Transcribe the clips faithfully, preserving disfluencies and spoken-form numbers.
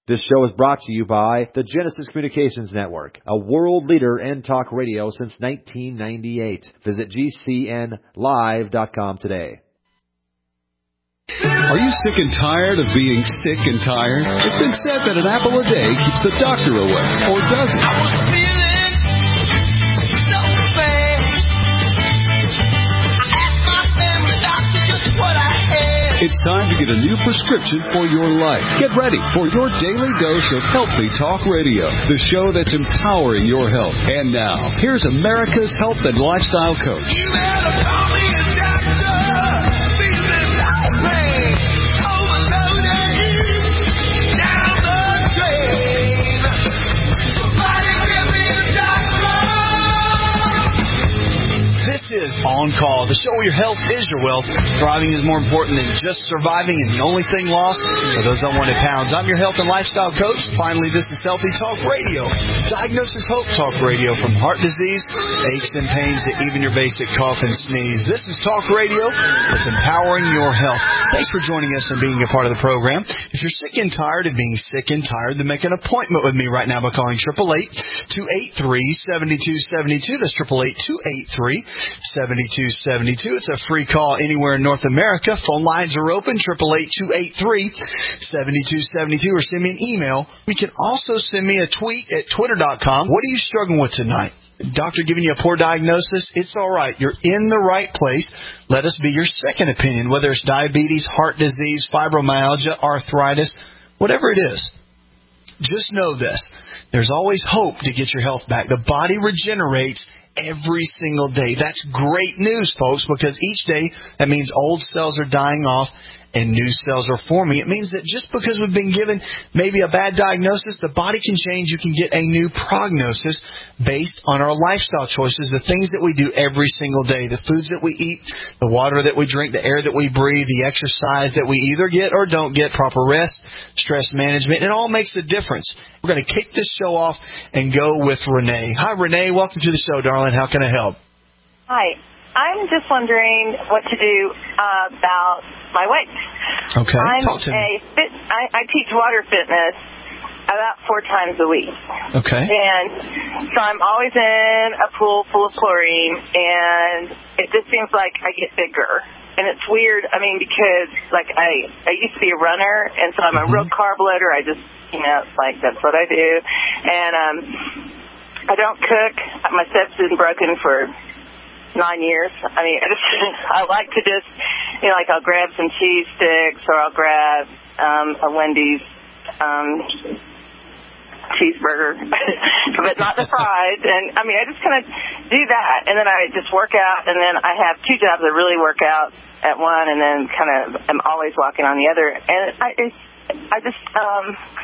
This show is brought to you by the Genesis Communications Network, a world leader in talk radio since nineteen ninety-eight. Visit G C N live dot com today. Are you sick and tired of being sick and tired? It's been said that an apple a day keeps the doctor away, or does it? I was feeling so bad. I asked my family doctor just what I had. It's time to get a new prescription for your life. Get ready for your daily dose of Healthy Talk Radio, the show that's empowering your health. And now, here's America's health and lifestyle coach. You better call me a doctor. Is On Call, the show where your health is your wealth. Thriving is more important than just surviving, and the only thing lost are those unwanted pounds. I'm your health and lifestyle coach. Finally, this is Healthy Talk Radio. Diagnosis Hope Talk Radio, from heart disease, aches and pains, to even your basic cough and sneeze. This is Talk Radio that's empowering your health. Thanks for joining us and being a part of the program. If you're sick and tired of being sick and tired, then make an appointment with me right now by calling eight eight eight, two eight three, seven two seven two. That's eight eight eight, two eight three, seven two seven two. It's a free call anywhere in North America. Phone lines are open, eight eight eight, two eight three, seven two seven two, or send me an email. You can also send me a tweet at twitter dot com. What are you struggling with tonight? Doctor giving you a poor diagnosis? It's all right. You're in the right place. Let us be your second opinion, whether it's diabetes, heart disease, fibromyalgia, arthritis, whatever it is. Just know this. There's always hope to get your health back. The body regenerates every single day. That's great news, folks, because each day that means old cells are dying off and new cells are forming. It means that just because we've been given maybe a bad diagnosis, the body can change. You can get a new prognosis based on our lifestyle choices, the things that we do every single day, the foods that we eat, the water that we drink, the air that we breathe, the exercise that we either get or don't get, proper rest, stress management. It all makes a difference. We're going to kick this show off and go with Renee. Hi, Renee. Welcome to the show, darling. How can I help? Hi. I'm just wondering what to do uh, about my weight. Okay, I'm talk to a me. fit, I, I teach water fitness about four times a week. Okay. And so I'm always in a pool full of chlorine, and it just seems like I get bigger. And it's weird, I mean, because, like, I, I used to be a runner, and so I'm a mm-hmm. real carb loader. I just, you know, like, that's what I do. And um, I don't cook. My step's been broken for nine years. I mean, I just, I like to just, you know, like I'll grab some cheese sticks, or I'll grab um, a Wendy's um, cheeseburger, but not the fries. And, I mean, I just kind of do that. And then I just work out, and then I have two jobs that really work out at one, and then kind of I'm always walking on the other. And I, it's, I just, um,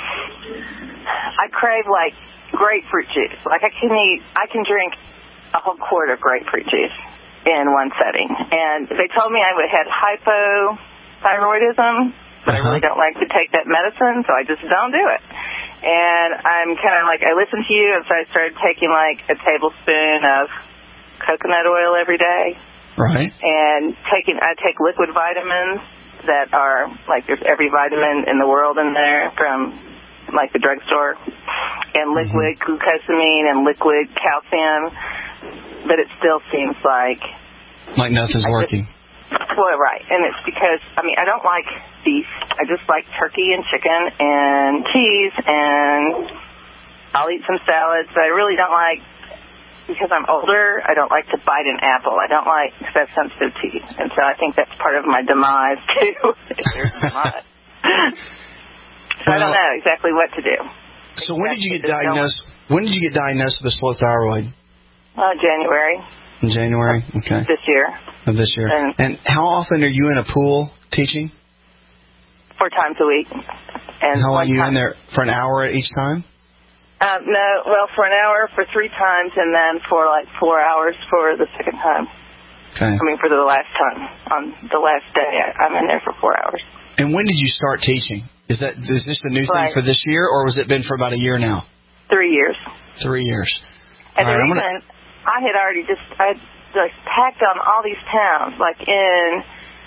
I crave, like, grapefruit juice. Like, I can eat, I can drink a whole quart of grapefruit juice in one setting. And they told me I would have hypothyroidism, but uh-huh. I really don't like to take that medicine, so I just don't do it. And I'm kind of like, I listened to you, and so I started taking like a tablespoon of coconut oil every day. Right. And taking, I take liquid vitamins that are, like, there's every vitamin in the world in there from, like, the drugstore, and liquid mm-hmm. glucosamine and liquid calcium. But it still seems like... Like nothing's I working. Just, well, right. And it's because, I mean, I don't like beef. I just like turkey and chicken and cheese, and I'll eat some salads. But I really don't like, because I'm older, I don't like to bite an apple. I don't like, because I have sensitive teeth. And so I think that's part of my demise, too. There's demise. So well, I don't know exactly what to do. So when did you get diagnosed? When did you get diagnosed with a slow thyroid? Uh, January. In January, okay. This year. Of this year. And, and how often are you in a pool teaching? Four times a week. And how long are you time. in there? For an hour at each time? Um, no, well, for an hour for three times, and then for like four hours for the second time. Okay. I mean, for the last time. On the last day, I'm in there for four hours. And when did you start teaching? Is that is this the new right. thing for this year, or was it been for about a year now? Three years. Three years. And all the right, reason gonna... I had already just I had like packed on all these pounds, like in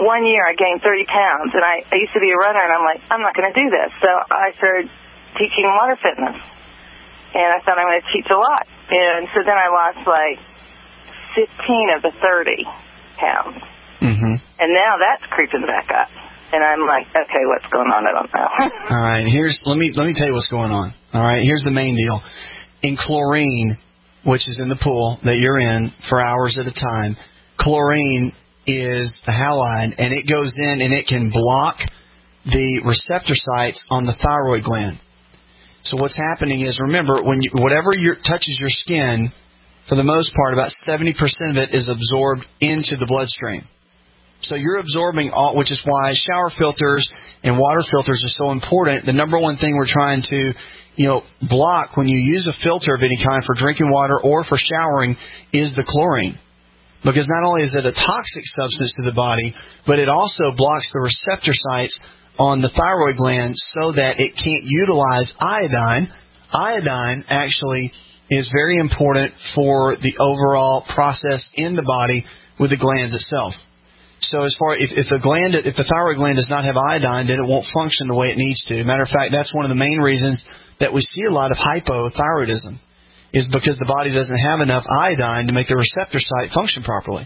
one year I gained thirty pounds, and I, I used to be a runner, and I'm like, I'm not going to do this. So I started teaching water fitness, and I thought I'm going to teach a lot. And so then I lost like fifteen of the thirty pounds. Mm-hmm. And now that's creeping back up. And I'm like, okay, what's going on? I don't know. All right, here's let me let me tell you what's going on. All right, here's the main deal. In chlorine, which is in the pool that you're in for hours at a time, chlorine is a halide, and it goes in and it can block the receptor sites on the thyroid gland. So what's happening is, remember, when you, whatever your, touches your skin, for the most part, about seventy percent of it is absorbed into the bloodstream. So you're absorbing all, which is why shower filters and water filters are so important. The number one thing we're trying to, you know, block when you use a filter of any kind for drinking water or for showering is the chlorine. Because not only is it a toxic substance to the body, but it also blocks the receptor sites on the thyroid gland so that it can't utilize iodine. Iodine actually is very important for the overall process in the body with the glands itself. So as far if, if the gland, if the thyroid gland does not have iodine, then it won't function the way it needs to. Matter of fact, that's one of the main reasons that we see a lot of hypothyroidism, is because the body doesn't have enough iodine to make the receptor site function properly.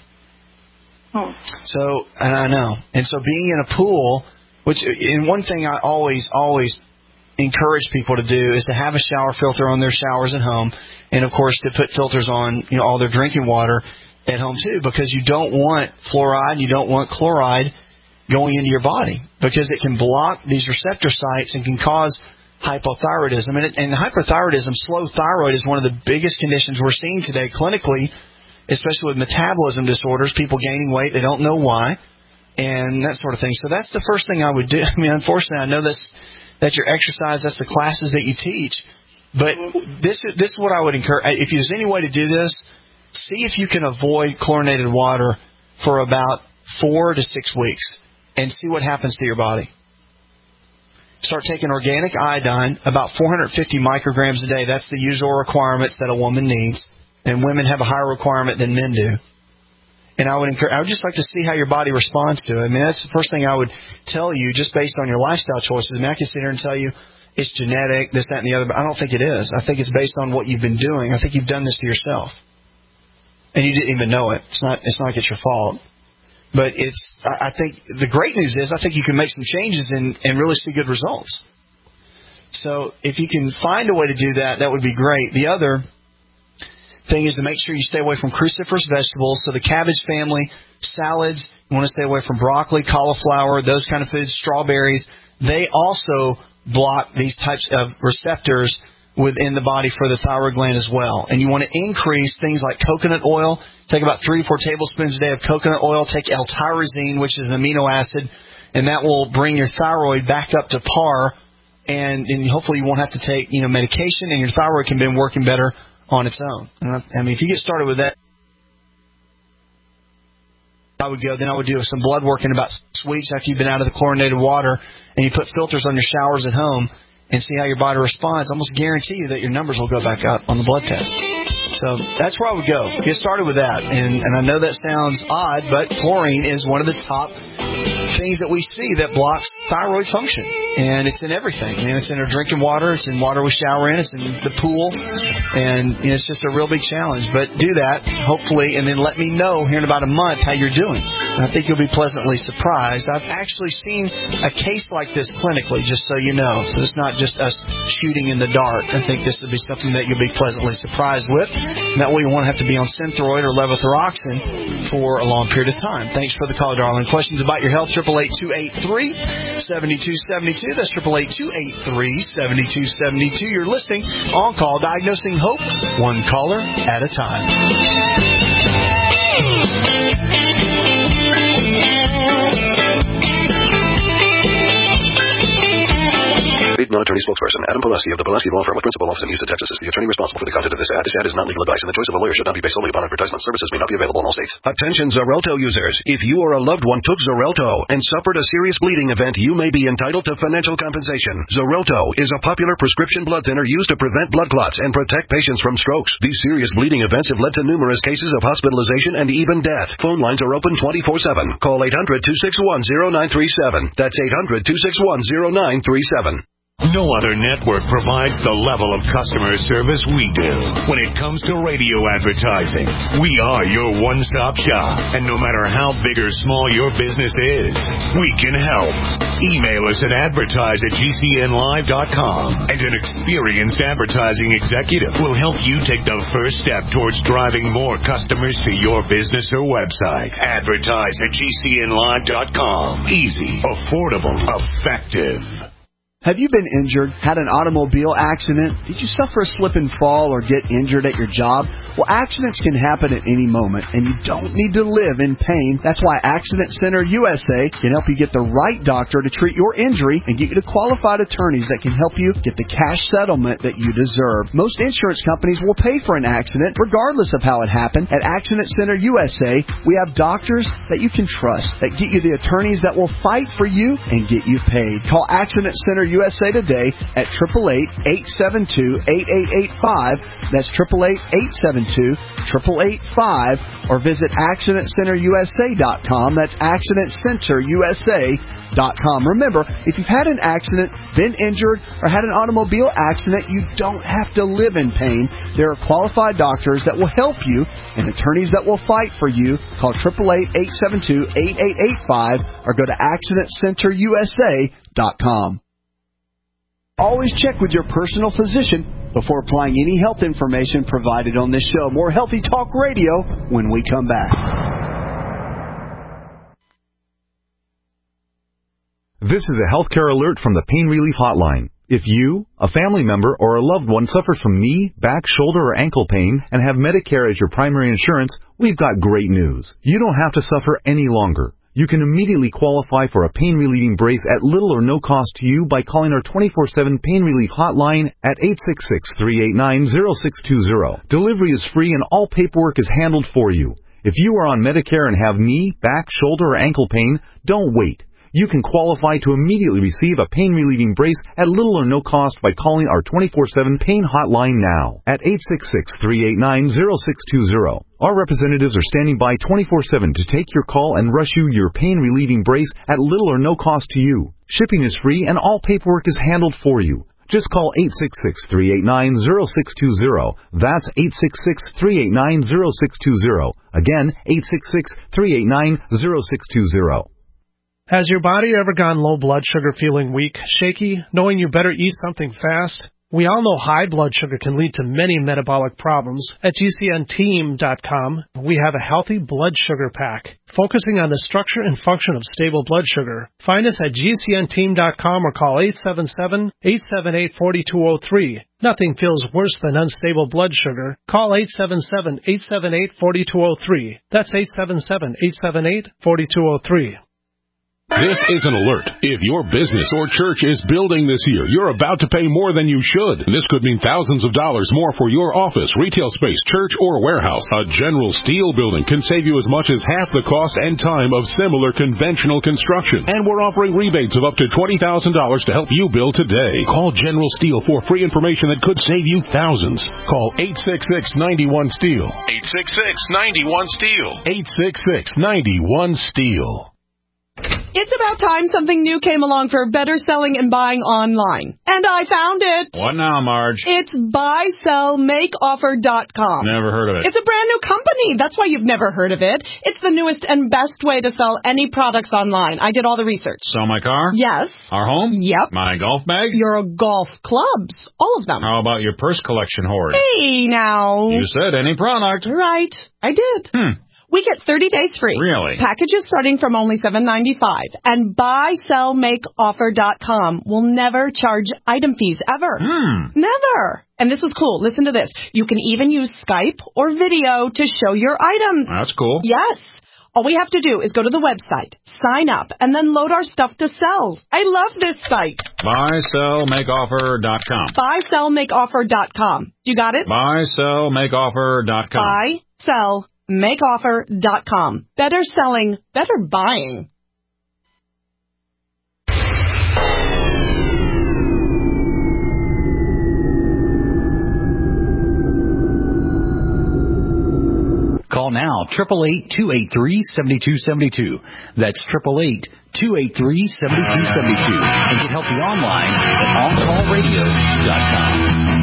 Hmm. So, and I know, and so being in a pool, which, and one thing I always, always encourage people to do is to have a shower filter on their showers at home, and of course to put filters on, you know, all their drinking water at home too, because you don't want fluoride, you don't want chloride going into your body, because it can block these receptor sites and can cause hypothyroidism. And, it, and hyperthyroidism, slow thyroid, is one of the biggest conditions we're seeing today clinically, especially with metabolism disorders, people gaining weight, they don't know why, and that sort of thing. So that's the first thing I would do. I mean, unfortunately, I know that's, that's your exercise, that's the classes that you teach, but this, this is what I would encourage. If there's any way to do this, see if you can avoid chlorinated water for about four to six weeks and see what happens to your body. Start taking organic iodine, about four hundred fifty micrograms a day. That's the usual requirements that a woman needs, and women have a higher requirement than men do. And I would encourage, I would just like to see how your body responds to it. I mean, that's the first thing I would tell you, just based on your lifestyle choices. I mean, I can sit here and tell you it's genetic, this, that, and the other, but I don't think it is. I think it's based on what you've been doing. I think you've done this to yourself. And you didn't even know it. It's not. It's not like it's your fault. But it's. I think the great news is I think you can make some changes and, and really see good results. So if you can find a way to do that, that would be great. The other thing is to make sure you stay away from cruciferous vegetables. So the cabbage family, salads. You want to stay away from broccoli, cauliflower, those kind of foods, strawberries. They also block these types of receptors within the body for the thyroid gland as well. And you want to increase things like coconut oil. Take about three or four tablespoons a day of coconut oil. Take L-tyrosine, which is an amino acid, and that will bring your thyroid back up to par. And, and hopefully you won't have to take, you know, medication, and your thyroid can begin working better on its own. And I, I mean, if you get started with that, I would go. Then I would do some blood work in about six weeks after you've been out of the chlorinated water, and you put filters on your showers at home, and see how your body responds. I almost guarantee you that your numbers will go back up on the blood test. So that's where I would go. Get started with that. And, and I know that sounds odd, but chlorine is one of the top things that we see that blocks thyroid function. And it's in everything. And it's in our drinking water. It's in water we shower in. It's in the pool. And you know, it's just a real big challenge. But do that, hopefully, and then let me know here in about a month how you're doing. And I think you'll be pleasantly surprised. I've actually seen a case like this clinically, just so you know. So it's not just us shooting in the dark. I think this will be something that you'll be pleasantly surprised with. And that way you won't have to be on Synthroid or levothyroxine for a long period of time. Thanks for the call, darling. Questions about your health, eight eight eight, two eight three, seven two seven two. That's eight eight eight, two eight three, seven two seven two. You're listening On Call, Diagnosing Hope, one caller at a time. Paid non-attorney spokesperson Adam Pulaski of the Pulaski Law Firm with principal office in Houston, Texas is the attorney responsible for the content of this ad. This ad is not legal advice, and the choice of a lawyer should not be based solely upon advertisement. Services may not be available in all states. Attention Xarelto users. If you or a loved one took Xarelto and suffered a serious bleeding event, you may be entitled to financial compensation. Xarelto is a popular prescription blood thinner used to prevent blood clots and protect patients from strokes. These serious bleeding events have led to numerous cases of hospitalization and even death. Phone lines are open twenty-four seven. Call eight hundred, two six one, zero nine three seven. That's eight hundred, two six one, zero nine three seven. No other network provides the level of customer service we do. When it comes to radio advertising, we are your one-stop shop. And no matter how big or small your business is, we can help. Email us at advertise at G C N live dot com, and an experienced advertising executive will help you take the first step towards driving more customers to your business or website. Advertise at G C N live dot com. Easy, affordable, effective. Have you been injured, had an automobile accident? Did you suffer a slip and fall or get injured at your job? Well, accidents can happen at any moment, and you don't need to live in pain. That's why Accident Center U S A can help you get the right doctor to treat your injury and get you to qualified attorneys that can help you get the cash settlement that you deserve. Most insurance companies will pay for an accident regardless of how it happened. At Accident Center U S A, we have doctors that you can trust, that get you the attorneys that will fight for you and get you paid. Call Accident Center U S A today at eight eight eight, eight seven two, eight eight eight five. That's eight eight eight, eight seven two, eight eight eight five. Or visit accident center U S A dot com. That's accident center U S A dot com. Remember, if you've had an accident, been injured, or had an automobile accident, you don't have to live in pain. There are qualified doctors that will help you and attorneys that will fight for you. Call eight eight eight, eight seven two, eight eight eight five or go to accident center U S A dot com. Always check with your personal physician before applying any health information provided on this show. More Healthy Talk Radio when we come back. This is a healthcare alert from the Pain Relief Hotline. If you, a family member, or a loved one suffers from knee, back, shoulder, or ankle pain and have Medicare as your primary insurance, we've got great news. You don't have to suffer any longer. You can immediately qualify for a pain-relieving brace at little or no cost to you by calling our twenty-four seven Pain Relief Hotline at eight six six, three eight nine, zero six two zero. Delivery is free and all paperwork is handled for you. If you are on Medicare and have knee, back, shoulder, or ankle pain, don't wait. You can qualify to immediately receive a pain-relieving brace at little or no cost by calling our twenty-four seven Pain Hotline now at eight six six, three eight nine, zero six two zero. Our representatives are standing by twenty-four seven to take your call and rush you your pain-relieving brace at little or no cost to you. Shipping is free and all paperwork is handled for you. Just call eight six six, three eight nine, zero six two zero. That's eight six six, three eight nine, zero six two zero. Again, eight six six, three eight nine, zero six two zero. Has your body ever gone low blood sugar, feeling weak, shaky, knowing you better eat something fast? We all know high blood sugar can lead to many metabolic problems. At G C N team dot com, we have a healthy blood sugar pack, focusing on the structure and function of stable blood sugar. Find us at G C N team dot com or call eight seven seven, eight seven eight, four two zero three. Nothing feels worse than unstable blood sugar. Call eight seven seven, eight seven eight, four two zero three. That's eight seven seven, eight seven eight, four two zero three. This is an alert. If your business or church is building this year, you're about to pay more than you should. This could mean thousands of dollars more for your office, retail space, church, or warehouse. A General Steel building can save you as much as half the cost and time of similar conventional construction. And we're offering rebates of up to twenty thousand dollars to help you build today. Call General Steel for free information that could save you thousands. Call eight six six, nine one, STEEL. eight six six, nine one, STEEL. eight six six, nine one, STEEL. It's about time something new came along for better selling and buying online. And I found it. What now, Marge? It's buy sell make offer dot com. Never heard of it. It's a brand new company. That's why you've never heard of it. It's the newest and best way to sell any products online. I did all the research. Sell my car? Yes. Our home? Yep. My golf bag? Your golf clubs. All of them. How about your purse collection hoard? Hey, now. You said any product. Right. I did. Hmm. We get thirty days free. Really? Packages starting from only seven ninety-five. And buy sell make offer dot com will never charge item fees ever. Hmm. Never. And this is cool. Listen to this. You can even use Skype or video to show your items. That's cool. Yes. All we have to do is go to the website, sign up, and then load our stuff to sell. I love this site. buy sell make offer dot com. buy sell make offer dot com. You got it? buy sell make offer dot com. buy sell make offer dot com. Better selling, better buying. Call now, eight eight eight, two eight three, seven two seven two. That's eight eight eight, two eight three, seven two seven two. And get help online at on call radio dot com.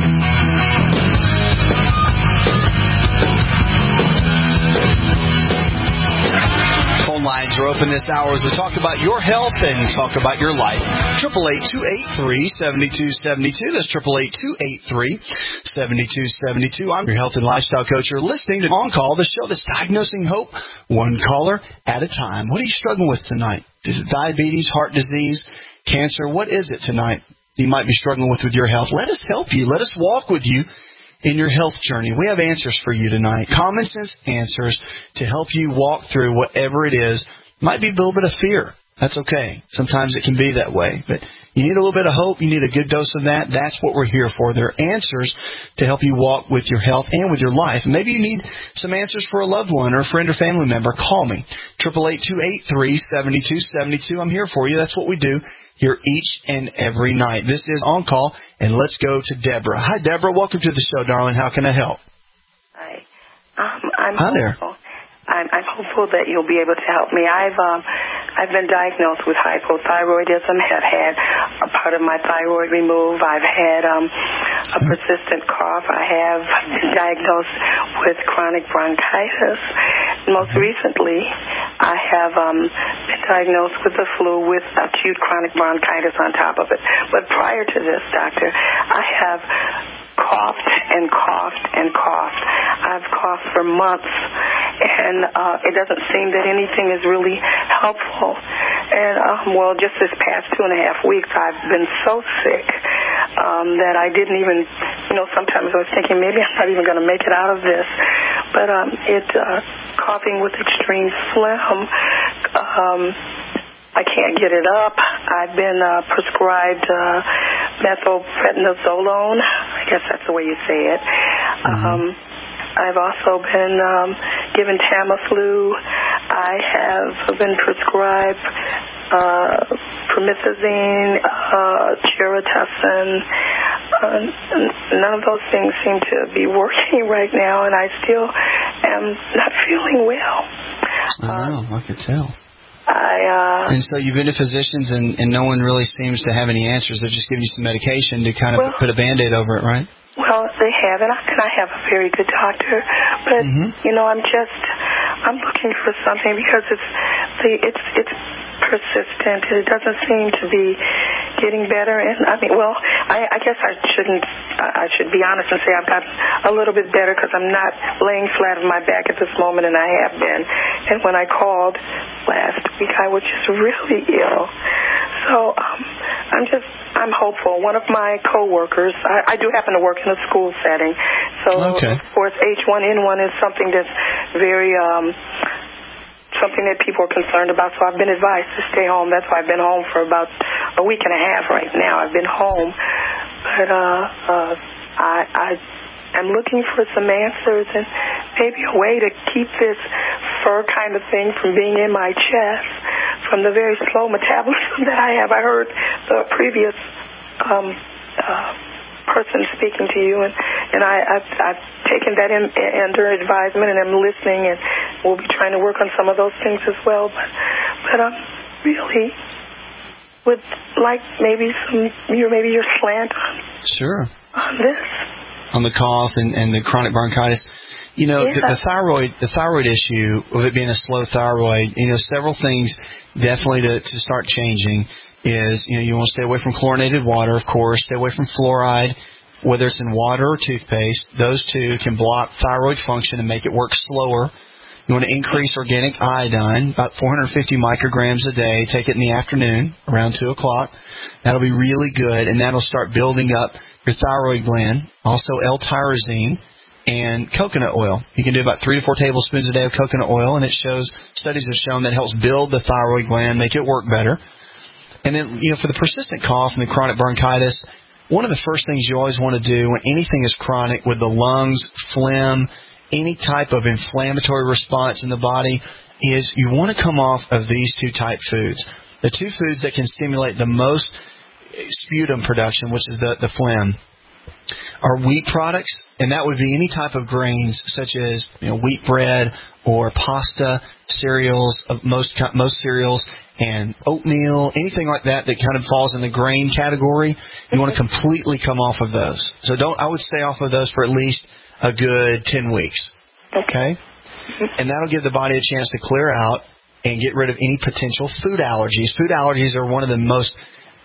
Phone lines are open this hour as we talk about your health and talk about your life. eight eight eight, two eight three, seven two seven two. That's eight eight eight, two eight three, seven two seven two. I'm your health and lifestyle coach. You're listening to On Call, the show that's diagnosing hope one caller at a time. What are you struggling with tonight? Is it diabetes, heart disease, cancer? What is it tonight you might be struggling with with your health? Let us help you. Let us walk with you in your health journey. We have answers for you tonight. Common sense answers to help you walk through whatever it is. Might be a little bit of fear. That's okay. Sometimes it can be that way. But you need a little bit of hope. You need a good dose of that. That's what we're here for. There are answers to help you walk with your health and with your life. Maybe you need some answers for a loved one or a friend or family member. Call me. eight eight eight, two eight three, seven two seven two. I'm here for you. That's what we do here each and every night. This is On Call, and let's go to Deborah. Hi, Deborah. Welcome to the show, darling. How can I help? Hi. Um, I'm Hi there. hopeful. I'm, I'm hopeful that you'll be able to help me. I've um, I've been diagnosed with hypothyroidism. Have had a part of my thyroid removed. I've had um, a persistent cough. I have been diagnosed with chronic bronchitis. Most recently, I have um, been diagnosed with the flu with acute chronic bronchitis on top of it. But prior to this, doctor, I have coughed and coughed and coughed. I've coughed for months, and uh, it doesn't seem that anything is really helpful. And, um, well, just this past two and a half weeks, I've been so sick um, that I didn't even, you know, sometimes I was thinking maybe I'm not even going to make it out of this. But um, it, uh, coughing with extreme phlegm, um, I can't get it up. I've been uh, prescribed uh, methylprednisolone. I guess that's the way you say it. Mm-hmm. Um, I've also been um, given Tamiflu. I have been prescribed uh, promethazine, uh, Geratacin. Uh, none of those things seem to be working right now, and I still am not feeling well. I know. Uh, I could tell. I, uh, and so you've been to physicians, and, and no one really seems to have any answers. They're just giving you some medication to kind of well, put a Band-Aid over it, right? Well, they have, and I, and I have a very good doctor. But, mm-hmm. you know, I'm just, I'm looking for something because it's, the, it's, it's persistent. It doesn't seem to be getting better. And, I mean, well, I, I guess I shouldn't, I should be honest and say I've got a little bit better because I'm not laying flat on my back at this moment, and I have been. And when I called last week, I was just really ill. So um, I'm just, I'm hopeful. One of my coworkers, I, I do happen to work in a school setting, so okay. of course H one N one is something that's very, um, something that people are concerned about. So I've been advised to stay home. That's why I've been home for about a week and a half right now. I've been home, but uh, uh, I, I, I'm looking for some answers and maybe a way to keep this fur kind of thing from being in my chest from the very slow metabolism that I have. I heard the previous um, uh, person speaking to you, and, and I, I've, I've taken that in, under advisement, and I'm listening, and we'll be trying to work on some of those things as well. But, but um, really would like maybe some, your maybe your slant on, sure. on this. On the cough and, and the chronic bronchitis. You know, yeah. the, the thyroid the thyroid issue, with it being a slow thyroid, you know, several things definitely to, to start changing is, you know, you want to stay away from chlorinated water, of course, stay away from fluoride, whether it's in water or toothpaste. Those two can block thyroid function and make it work slower. You want to increase organic iodine, about four hundred fifty micrograms a day. Take it in the afternoon, around two o'clock. That'll be really good, and that'll start building up your thyroid gland. Also L-tyrosine. and coconut oil. You can do about three to four tablespoons a day of coconut oil, and it shows, studies have shown that helps build the thyroid gland, make it work better. And then, you know, for the persistent cough and the chronic bronchitis, one of the first things you always want to do when anything is chronic with the lungs, phlegm, any type of inflammatory response in the body is you want to come off of these two type foods. The two foods that can stimulate the most sputum production, which is the, the phlegm, are wheat products, and that would be any type of grains such as, you know, wheat bread or pasta, cereals, most most cereals, and oatmeal, anything like that that kind of falls in the grain category. You want to completely come off of those. So don't. I would stay off of those for at least a good ten weeks. Okay, and that'll give the body a chance to clear out and get rid of any potential food allergies. Food allergies are one of the most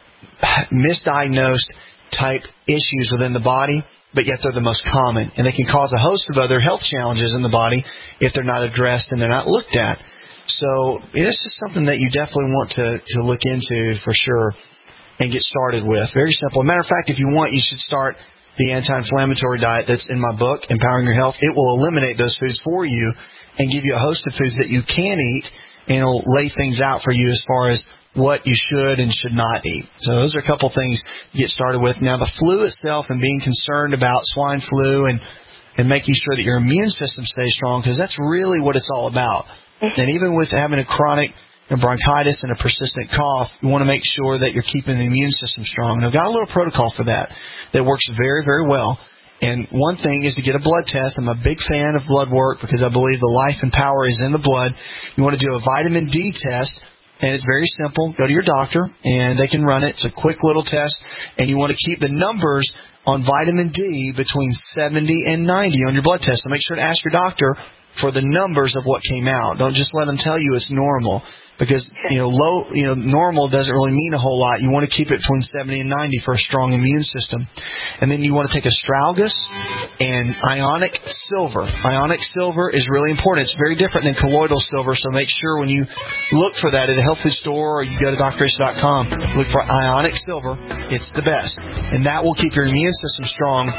misdiagnosed type issues within the body, but yet they're the most common, and they can cause a host of other health challenges in the body if they're not addressed and they're not looked at. So it's just something that you definitely want to, to look into for sure and get started with. Very simple. As a matter of fact, if you want, you should start the anti-inflammatory diet that's in my book, Empowering Your Health. It will eliminate those foods for you and give you a host of foods that you can eat, and it'll lay things out for you as far as what you should and should not eat. So those are a couple things to get started with. Now, the flu itself and being concerned about swine flu and, and making sure that your immune system stays strong, because that's really what it's all about. And even with having a chronic bronchitis and a persistent cough, you want to make sure that you're keeping the immune system strong. And I've got a little protocol for that that works very, very well. And one thing is to get a blood test. I'm a big fan of blood work because I believe the life and power is in the blood. You want to do a vitamin D test. And it's very simple. Go to your doctor, and they can run it. It's a quick little test. And you want to keep the numbers on vitamin D between seventy and ninety on your blood test. So make sure to ask your doctor for the numbers of what came out. Don't just let them tell you it's normal. Because, you know, low, you know, normal doesn't really mean a whole lot. You want to keep it between seventy and ninety for a strong immune system. And then you want to take astragalus and ionic silver. Ionic silver is really important. It's very different than colloidal silver, so make sure when you look for that at a health food store or you go to Dr Ace dot com, look for ionic silver. It's the best. And that will keep your immune system strong.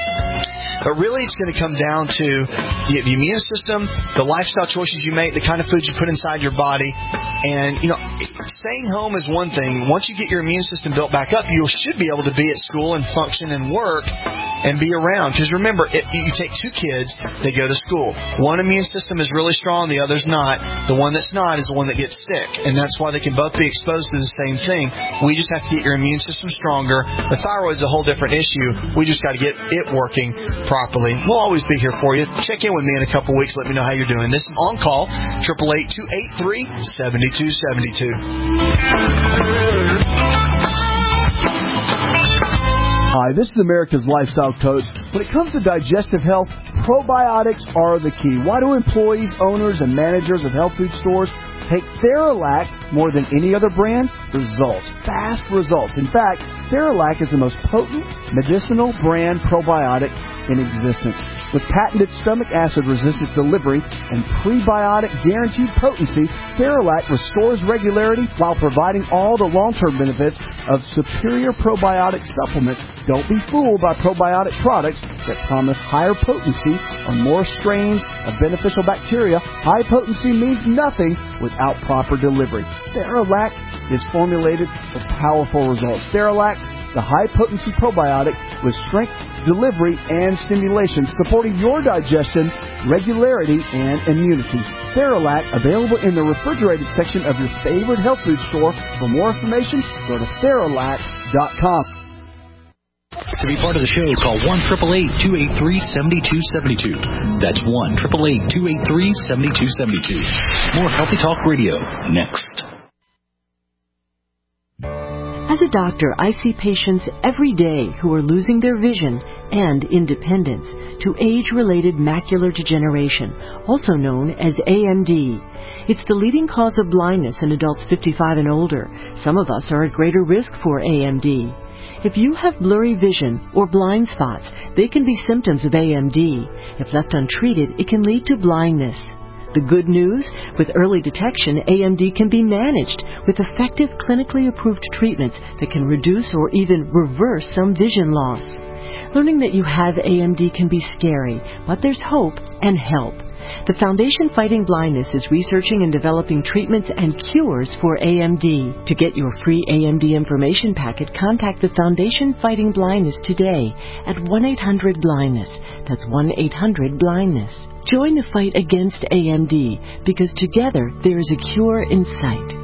But really, it's going to come down to the immune system, the lifestyle choices you make, the kind of foods you put inside your body. And, you know, staying home is one thing. Once you get your immune system built back up, you should be able to be at school and function and work and be around. Because remember, it, you take two kids, they go to school. One immune system is really strong, the other's not. The one that's not is the one that gets sick. And that's why they can both be exposed to the same thing. We just have to get your immune system stronger. The thyroid's a whole different issue. We just got to get it working properly. We'll always be here for you. Check in with me in a couple weeks. Let me know how you're doing. This is On Call, eight eight eight, two eight three, seven two seven two. Hi, this is America's Lifestyle Coach. When it comes to digestive health, probiotics are the key. Why do employees, owners, and managers of health food stores take Theralac more than any other brand? Results. Fast results. In fact, Theralac is the most potent medicinal brand probiotic in existence. With patented stomach acid-resistant delivery and prebiotic guaranteed potency, Theralac restores regularity while providing all the long-term benefits of superior probiotic supplements. Don't be fooled by probiotic products that promise higher potency or more strains of beneficial bacteria. High potency means nothing without proper delivery. Theralac is formulated for powerful results. Theralac, the high-potency probiotic with strength, delivery, and stimulation, supporting your digestion, regularity, and immunity. Theralac, available in the refrigerated section of your favorite health food store. For more information, go to Theralac dot com. To be part of the show, call one eight eight eight, two eight three, seven two seven two. That's one eight eight eight, two eight three, seven two seven two. More Healthy Talk Radio next. As a doctor, I see patients every day who are losing their vision and independence to age-related macular degeneration, also known as A M D. It's the leading cause of blindness in adults fifty-five and older. Some of us are at greater risk for A M D. If you have blurry vision or blind spots, they can be symptoms of A M D. If left untreated, it can lead to blindness. The good news? With early detection, A M D can be managed with effective clinically approved treatments that can reduce or even reverse some vision loss. Learning that you have A M D can be scary, but there's hope and help. The Foundation Fighting Blindness is researching and developing treatments and cures for A M D. To get your free A M D information packet, contact the Foundation Fighting Blindness today at one eight hundred blindness. That's one eight hundred blindness. Join the fight against A M D, because together there is a cure in sight.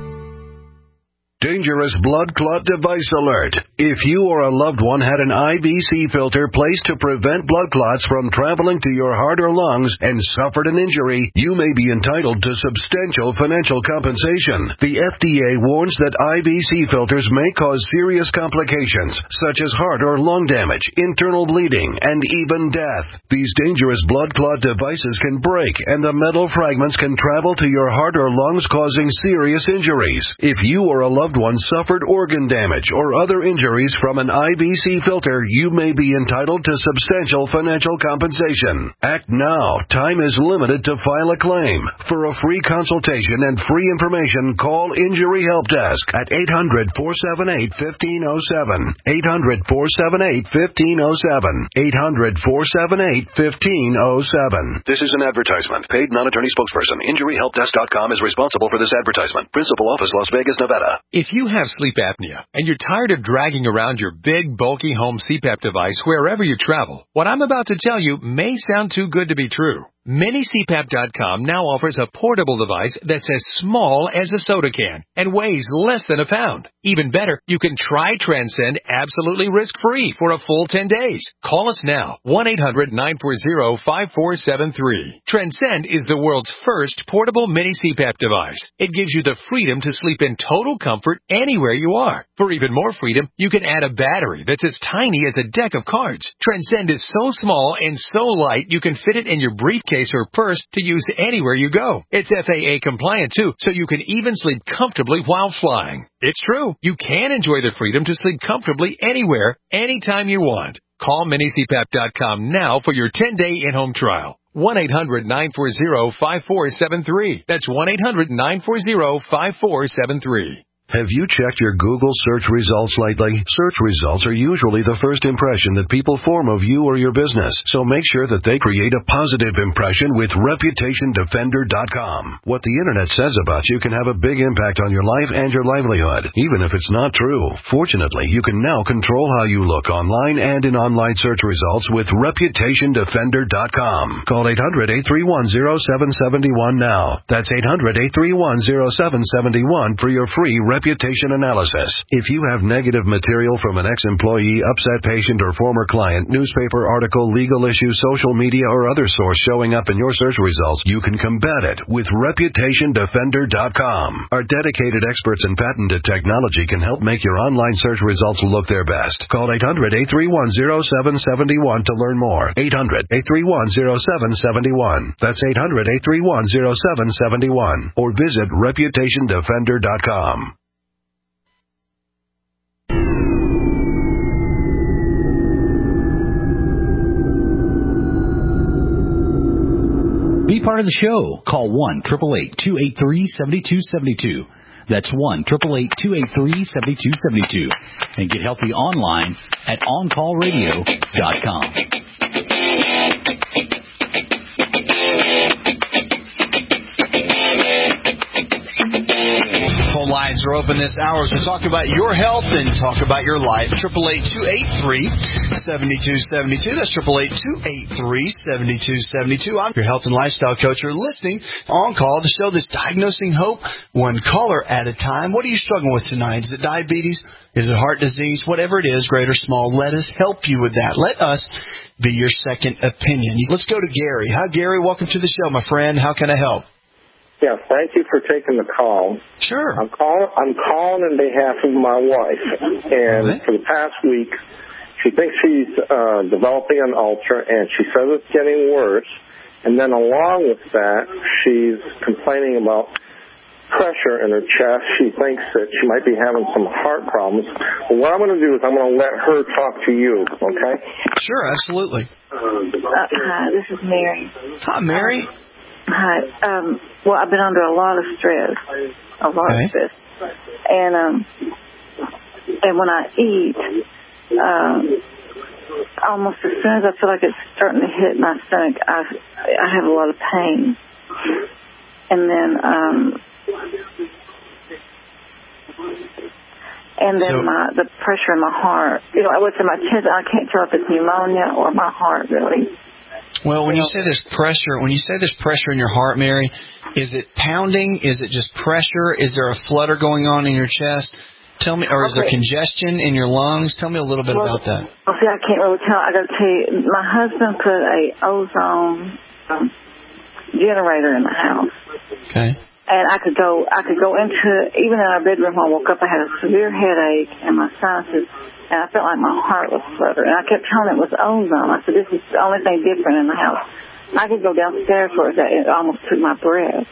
Dangerous blood clot device alert. If you or a loved one had an I V C filter placed to prevent blood clots from traveling to your heart or lungs and suffered an injury, you may be entitled to substantial financial compensation. The F D A warns that I V C filters may cause serious complications, such as heart or lung damage, internal bleeding, and even death. These dangerous blood clot devices can break, and the metal fragments can travel to your heart or lungs, causing serious injuries. If you or a loved one suffered organ damage or other injuries from an I V C filter, you may be entitled to substantial financial compensation. Act now. Time is limited to file a claim. For a free consultation and free information, call Injury Help Desk at eight hundred, four seven eight, one five zero seven. eight hundred, four seven eight, one five zero seven. eight hundred, four seven eight, one five zero seven. This is an advertisement. Paid non-attorney spokesperson. Injury Help Desk dot com is responsible for this advertisement. Principal office, Las Vegas, Nevada. If you have sleep apnea and you're tired of dragging around your big, bulky home C PAP device wherever you travel, what I'm about to tell you may sound too good to be true. Mini C PAP dot com now offers a portable device that's as small as a soda can and weighs less than a pound. Even better, you can try Transcend absolutely risk-free for a full ten days. Call us now, one eight hundred, nine four zero, five four seven three. Transcend is the world's first portable mini C PAP device. It gives you the freedom to sleep in total comfort anywhere you are. For even more freedom, you can add a battery that's as tiny as a deck of cards. Transcend is so small and so light you can fit it in your briefcase or purse to use anywhere you go. It's F A A compliant too, so you can even sleep comfortably while flying. It's true. You can enjoy the freedom to sleep comfortably anywhere, anytime you want. Call Mini C PAP dot com now for your ten-day in-home trial. one eight hundred, nine four zero, five four seven three. That's one eight hundred, nine four zero, five four seven three. Have you checked your Google search results lately? Search results are usually the first impression that people form of you or your business, so make sure that they create a positive impression with Reputation Defender dot com. What the Internet says about you can have a big impact on your life and your livelihood, even if it's not true. Fortunately, you can now control how you look online and in online search results with Reputation Defender dot com. Call eight hundred, eight three one, zero seven seven one now. That's eight hundred, eight three one, zero seven seven one for your free reputation analysis. If you have negative material from an ex-employee, upset patient, or former client, newspaper article, legal issue, social media, or other source showing up in your search results, you can combat it with Reputation Defender dot com. Our dedicated experts in patented technology can help make your online search results look their best. Call eight hundred, eight three one, zero seven seven one to learn more. eight hundred, eight three one, zero seven seven one. That's eight hundred, eight three one, zero seven seven one. Or visit Reputation Defender dot com. Be part of the show. Call one, eight eight eight, two eight three, seven two seven two. That's one, eight eight eight, two eight three, seven two seven two. And get healthy online at on call radio dot com. Phone lines are open this hour as we talk about your health and talk about your life. eight eight eight, two eight three, seven two seven two. That's eight eight eight, two eight three, seven two seven two. I'm your health and lifestyle coach. You're listening On Call, the show that's diagnosing hope one caller at a time. What are you struggling with tonight? Is it diabetes? Is it heart disease? Whatever it is, great or small, let us help you with that. Let us be your second opinion. Let's go to Gary. Hi, Gary. Welcome to the show, my friend. How can I help? Yeah, thank you for taking the call. Sure. I'm calling. I'm calling on behalf of my wife, and right. for the past week, she thinks she's uh, developing an ulcer, and she says it's getting worse. And then along with that, she's complaining about pressure in her chest. She thinks that she might be having some heart problems. But what I'm going to do is I'm going to let her talk to you. Okay? Sure, absolutely. Uh, hi, this is Mary. Hi, Mary. Uh, Hi. Um, well, I've been under a lot of stress, a lot okay. of stress, and um, and when I eat, um, almost as soon as I feel like it's starting to hit my stomach, I, I have a lot of pain. And then, um, and then So- my the pressure in my heart. You know, what's in my chest, I can't tell if it's pneumonia or my heart, really. Well, when you say there's pressure, when you say there's pressure in your heart, Mary, is it pounding? Is it just pressure? Is there a flutter going on in your chest? Tell me, or is there Okay. congestion in your lungs? Tell me a little bit Well, about that. Well, see, I can't really tell. I got to tell you, my husband put a ozone um, generator in the house. Okay. And I could go, I could go into, even in our bedroom when I woke up, I had a severe headache and my sinuses, and I felt like my heart was fluttering. And I kept telling it was ozone. I said, this is the only thing different in the house. I could go downstairs for it. It almost took my breath.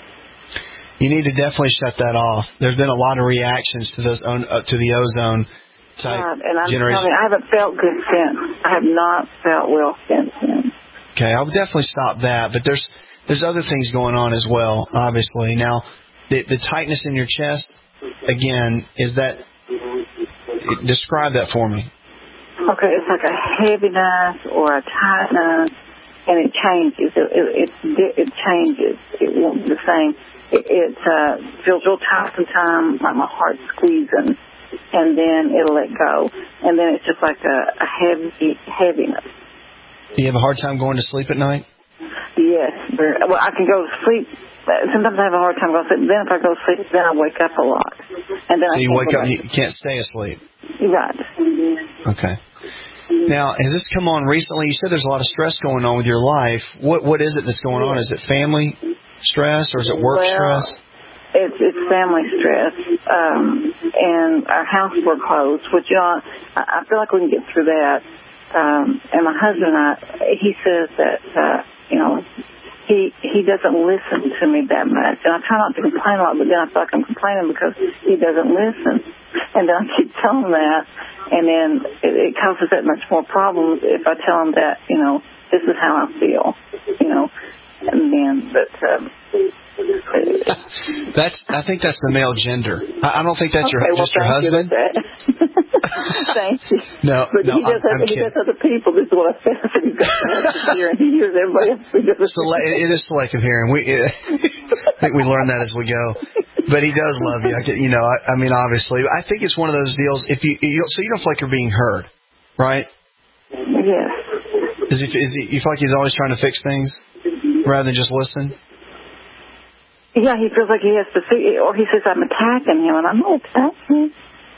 You need to definitely shut that off. There's been a lot of reactions to those on- uh, to the ozone type God, and I'm generation. telling you, I haven't felt good since. I have not felt well since then. Okay, I would definitely stop that. But there's there's other things going on as well, obviously. Now, the the tightness in your chest, again, is that, describe that for me. Okay, it's like a heaviness or a tightness, and it changes. It it, it, it changes. It won't be the same. It, it uh, feels real tight sometimes, like my heart's squeezing, and then it'll let go, and then it's just like a, a heavy heaviness. Do you have a hard time going to sleep at night? Yes. Very, well, I can go to sleep. Sometimes I have a hard time going to sleep. Then if I go to sleep, then I wake up a lot. And then So I you can't wake go up, back. you can't stay asleep. Right. Okay. Now, has this come on recently? You said there's a lot of stress going on with your life. What What is it that's going on? Is it family stress or is it work Well, stress? It's it's family stress, um, and our house foreclosed. Which you know, I, I feel like we can get through that. Um, and my husband and I, he says that uh, you know, he he doesn't listen to me that much, and I try not to complain a lot, but then I feel like I'm complaining because he doesn't listen, and then I keep telling him that, and then it, it causes that much more problems if I tell him that you know this is how I feel, you know, and then but. Um, That's. I think that's the male gender. I, I don't think that's okay, your well, just your thank husband. You thank you. No, but no, he does. I'm, Have, I'm he kidding. does other people. This is what I said. He's got selective hearing. He hears everybody else. He does Sele- it is selective hearing. We, I think we learn that as we go. But he does love you. I get, you know, I, I mean, obviously, I think it's one of those deals. If you, you so you don't feel like you're being heard, right? Yes. Is he, is he, you feel like he's always trying to fix things rather than just listen? Yeah, he feels like he has to see, or he says I'm attacking him, and I'm not attacking him.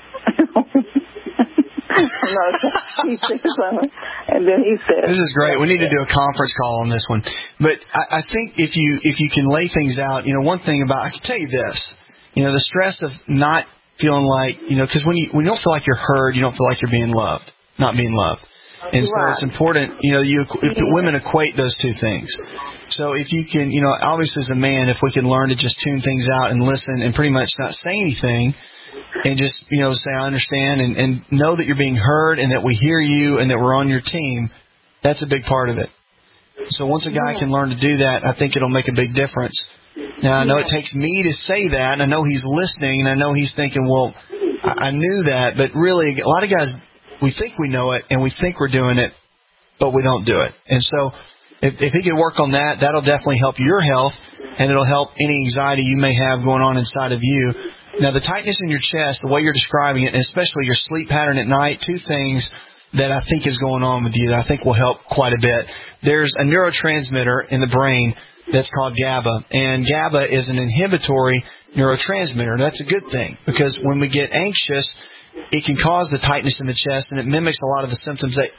He says, and then he says, "This is great. We need to do a conference call on this one." But I, I think if you if you can lay things out, you know, one thing about I can tell you this, you know, the stress of not feeling like, you know, because when you when you don't feel like you're heard, you don't feel like you're being loved, not being loved, and so Right. it's important, you know, you if the women equate those two things. So if you can, you know, obviously as a man, if we can learn to just tune things out and listen and pretty much not say anything and just, you know, say, I understand and, and know that you're being heard and that we hear you and that we're on your team, that's a big part of it. So once a guy can learn to do that, I think it'll make a big difference. Now, I know it takes me to say that, and I know he's listening, and I know he's thinking, well, I, I knew that, but really a lot of guys, we think we know it and we think we're doing it, but we don't do it. And so If, if he can work on that, that'll definitely help your health, and it'll help any anxiety you may have going on inside of you. Now, the tightness in your chest, the way you're describing it, and especially your sleep pattern at night, two things that I think is going on with you that I think will help quite a bit. There's a neurotransmitter in the brain that's called GABA, and GABA is an inhibitory neurotransmitter. That's a good thing, because when we get anxious, it can cause the tightness in the chest, and it mimics a lot of the symptoms that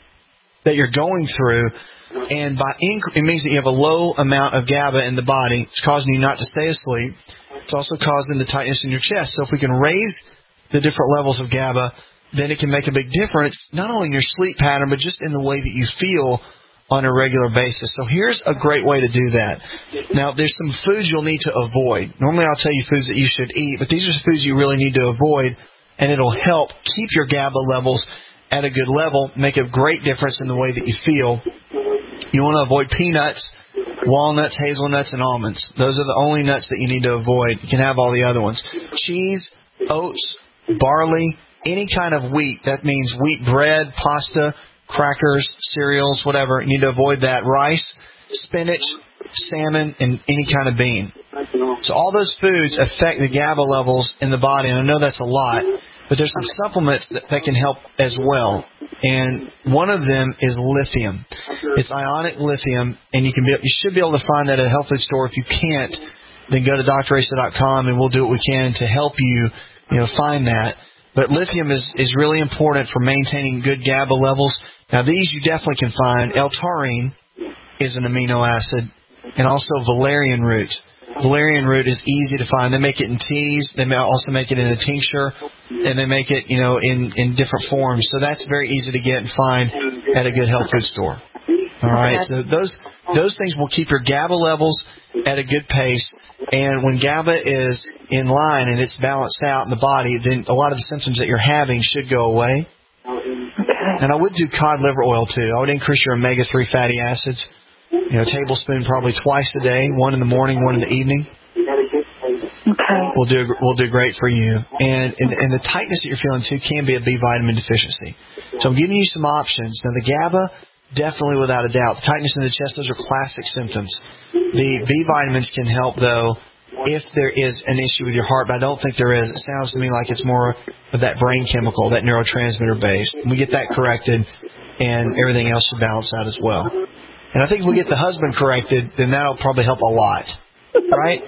that you're going through. And by inc- it means that you have a low amount of GABA in the body. It's causing you not to stay asleep. It's also causing the tightness in your chest. So if we can raise the different levels of GABA, then it can make a big difference, not only in your sleep pattern, but just in the way that you feel on a regular basis. So here's a great way to do that. Now, there's some foods you'll need to avoid. Normally I'll tell you foods that you should eat, but these are foods you really need to avoid, and it'll help keep your GABA levels at a good level, make a great difference in the way that you feel. You want to avoid peanuts, walnuts, hazelnuts, and almonds. Those are the only nuts that you need to avoid. You can have all the other ones. Cheese, oats, barley, any kind of wheat. That means wheat bread, pasta, crackers, cereals, whatever. You need to avoid that. Rice, spinach, salmon, and any kind of bean. So all those foods affect the GABA levels in the body, and I know that's a lot, but there's some supplements that, that can help as well. And one of them is lithium. It's ionic lithium, and you can be, you should be able to find that at a health food store. If you can't, then go to D R Asa dot com, and we'll do what we can to help you, you know, find that. But lithium is, is really important for maintaining good GABA levels. Now, these you definitely can find. L-taurine is an amino acid, and also valerian root. Valerian root is easy to find. They make it in teas. They may also make it in a tincture, and they make it, you know, in, in different forms. So that's very easy to get and find at a good health food store. All right. So those those things will keep your GABA levels at a good pace. And when GABA is in line and it's balanced out in the body, then a lot of the symptoms that you're having should go away. And I would do cod liver oil too. I would increase your omega three fatty acids. You know, a tablespoon probably twice a day, one in the morning, one in the evening. Okay. Will do will do great for you. And, and and the tightness that you're feeling too can be a B vitamin deficiency. So I'm giving you some options. Now the GABA, definitely without a doubt. The tightness in the chest, those are classic symptoms. The B vitamins can help though if there is an issue with your heart, but I don't think there is. It sounds to me like it's more of that brain chemical, that neurotransmitter based. We get that corrected, and everything else should balance out as well. And I think if we get the husband corrected, then that'll probably help a lot. Right?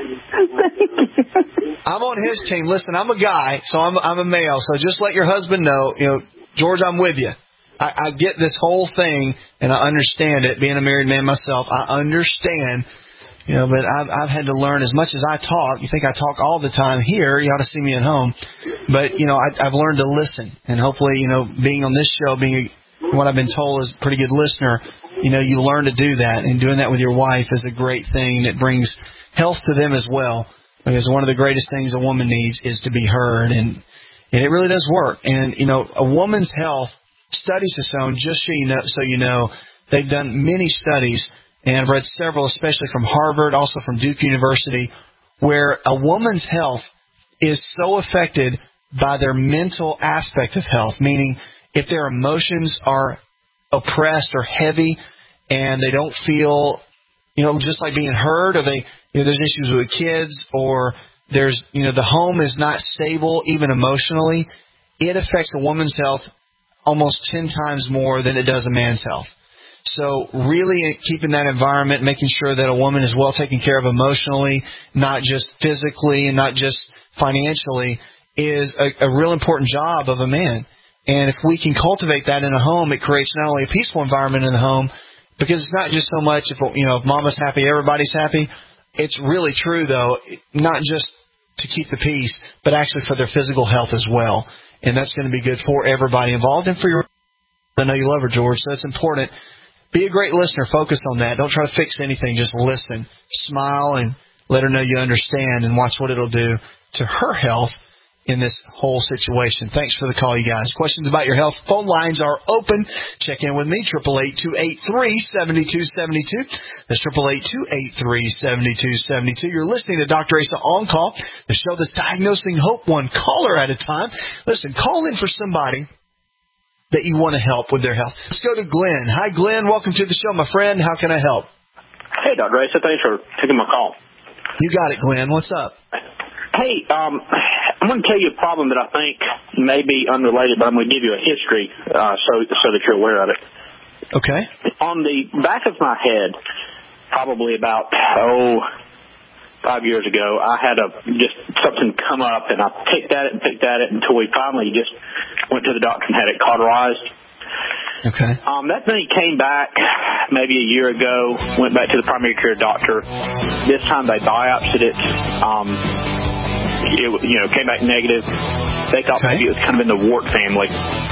I'm on his team. Listen, I'm a guy, so I'm I'm a male. So just let your husband know, you know, George, I'm with you. I, I get this whole thing, and I understand it. Being a married man myself, I understand. You know, but I've I've had to learn as much as I talk. You think I talk all the time here? You ought to see me at home. But you know, I, I've learned to listen, and hopefully, you know, being on this show, being a, what I've been told is a pretty good listener. You know, you learn to do that, and doing that with your wife is a great thing that brings health to them as well. Because one of the greatest things a woman needs is to be heard, and, and it really does work. And, you know, a woman's health, studies have shown, just so you know, so you know, they've done many studies, and I've read several, especially from Harvard, also from Duke University, where a woman's health is so affected by their mental aspect of health, meaning if their emotions are oppressed or heavy, and they don't feel, you know, just like being heard, or they, you know, there's issues with kids, or there's, you know, the home is not stable, even emotionally, it affects a woman's health almost ten times more than it does a man's health. So really keeping that environment, making sure that a woman is well taken care of emotionally, not just physically and not just financially, is a, a real important job of a man. And if we can cultivate that in a home, it creates not only a peaceful environment in the home, because it's not just so much if, you know, if mama's happy, everybody's happy. It's really true, though, not just to keep the peace, but actually for their physical health as well. And that's going to be good for everybody involved and for your... I know you love her, George, so it's important. Be a great listener. Focus on that. Don't try to fix anything. Just listen. Smile and let her know you understand, and watch what it'll do to her health in this whole situation. Thanks for the call, you guys. Questions about your health? Phone lines are open. Check in with me, eight eight eight, two eight three, seven two seven two. That's eight eight eight, two eight three, seven two seven two. You're listening to Doctor Asa On Call, the show that's diagnosing hope one caller at a time. Listen, call in for somebody that you want to help with their health. Let's go to Glenn. Hi, Glenn. Welcome to the show, my friend. How can I help? Hey, Doctor Asa. Thanks for taking my call. You got it, Glenn. What's up? Hey, um, I'm going to tell you a problem that I think may be unrelated, but I'm going to give you a history uh, so so that you're aware of it. Okay. On the back of my head, probably about, oh, five years ago, I had a just something come up, and I picked at it and picked at it until we finally just went to the doctor and had it cauterized. Okay. Um, that thing came back maybe a year ago, went back to the primary care doctor. This time they biopsied it. Um, it you know, came back negative. They thought okay. maybe it was kind of in the wart family.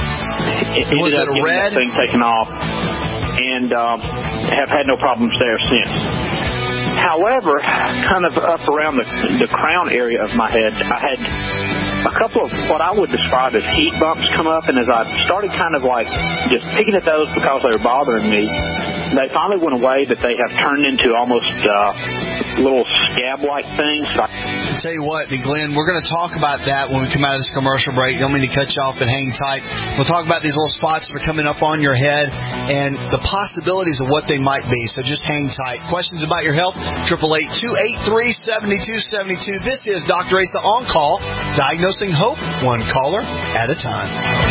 It was ended it up getting red? that thing taken off, and um, have had no problems there since. However, kind of up around the, the crown area of my head, I had a couple of what I would describe as heat bumps come up, and as I started kind of like just picking at those because they were bothering me, they finally went away, but they have turned into almost uh, little scab-like things. I tell you what, Glenn, we're going to talk about that when we come out of this commercial break. Don't mean to cut you off, but hang tight. We'll talk about these little spots that are coming up on your head and the possibilities of what they might be. So just hang tight. Questions about your health? eight eight eight, two eight three, seven two seven two. This is Doctor Asa On Call, diagnosing hope, one caller at a time.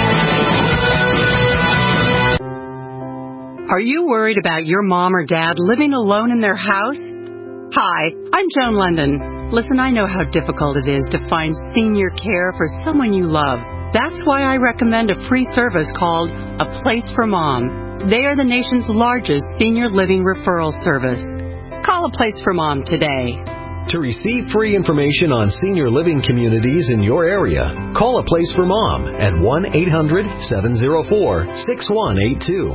Are you worried about your mom or dad living alone in their house? Hi, I'm Joan London. Listen, I know how difficult it is to find senior care for someone you love. That's why I recommend a free service called A Place for Mom. They are the nation's largest senior living referral service. Call A Place for Mom today. To receive free information on senior living communities in your area, call A Place for Mom at one eight hundred, seven oh four, six one eight two.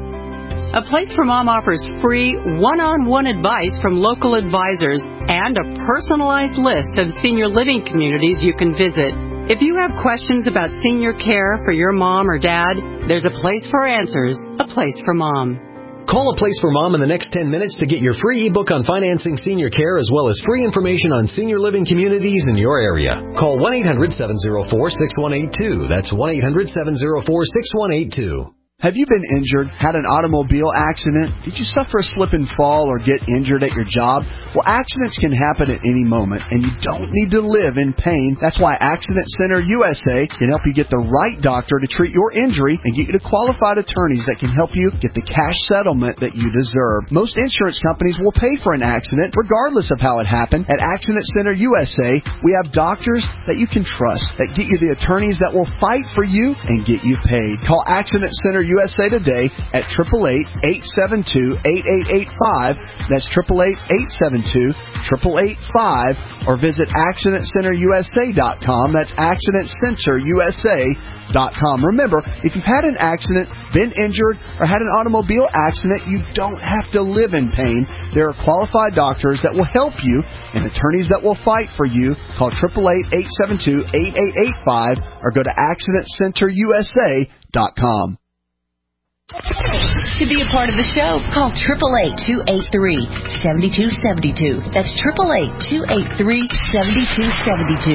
A Place for Mom offers free one-on-one advice from local advisors and a personalized list of senior living communities you can visit. If you have questions about senior care for your mom or dad, there's a place for answers, A Place for Mom. Call A Place for Mom in the next ten minutes to get your free ebook on financing senior care as well as free information on senior living communities in your area. Call one eight hundred, seven oh four, six one eight two. That's one eight hundred, seven oh four, six one eight two. Have you been injured, had an automobile accident? Did you suffer a slip and fall or get injured at your job? Well, accidents can happen at any moment, and you don't need to live in pain. That's why Accident Center U S A can help you get the right doctor to treat your injury and get you to qualified attorneys that can help you get the cash settlement that you deserve. Most insurance companies will pay for an accident, regardless of how it happened. At Accident Center U S A, we have doctors that you can trust, that get you the attorneys that will fight for you and get you paid. Call Accident Center U S A today at eight eight eight, eight seven two, eight eight eight five. That's eight eight eight, eight seven two, eight eight eight five. Or visit accident center u s a dot com. That's accident center u s a dot com. Remember, if you've had an accident, been injured, or had an automobile accident, you don't have to live in pain. There are qualified doctors that will help you and attorneys that will fight for you. Call eight eight eight, eight seven two, eight eight eight five or go to accident center u s a dot com. To be a part of the show, call eight eight eight, two eight three, seven two seven two. That's eight eight eight, two eight three, seven two seven two.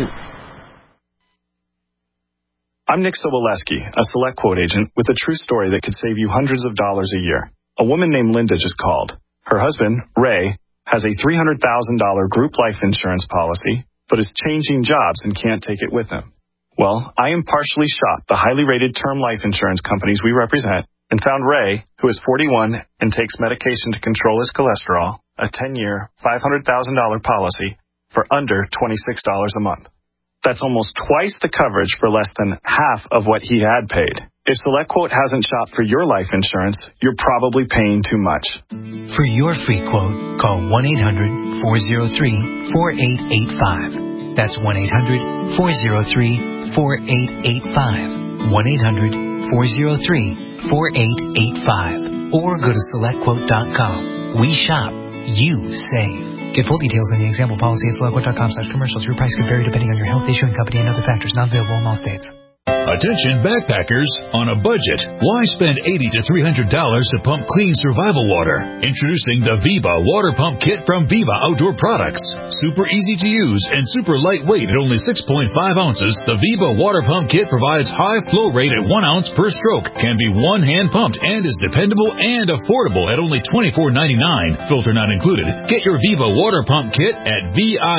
I'm Nick Soboleski, a Select Quote agent with a true story that could save you hundreds of dollars a year. A woman named Linda just called. Her husband, Ray, has a three hundred thousand dollars group life insurance policy, but is changing jobs and can't take it with him. Well, I impartially shopped the highly rated term life insurance companies we represent and found Ray, who is forty-one and takes medication to control his cholesterol, a ten-year, five hundred thousand dollars policy for under twenty-six dollars a month. That's almost twice the coverage for less than half of what he had paid. If SelectQuote hasn't shopped for your life insurance, you're probably paying too much. For your free quote, call one eight hundred, four oh three, four eight eight five. That's one eight hundred, four oh three, four eight eight five. one eight hundred, four oh three, four eight eight five. Or go to select quote dot com. We shop. You save. Get full details in the example policy at select quote dot com slash commercials. Your price could vary depending on your health, issuing company, and other factors not available in all states. Attention backpackers on a budget. Why spend eighty to three hundred dollars to pump clean survival water? Introducing the Viva Water Pump Kit from Viva Outdoor Products. Super easy to use and super lightweight at only six point five ounces, the Viva Water Pump Kit provides high flow rate at one ounce per stroke, can be one hand pumped, and is dependable and affordable at only twenty-four ninety-nine. Filter not included. Get your Viva Water Pump Kit at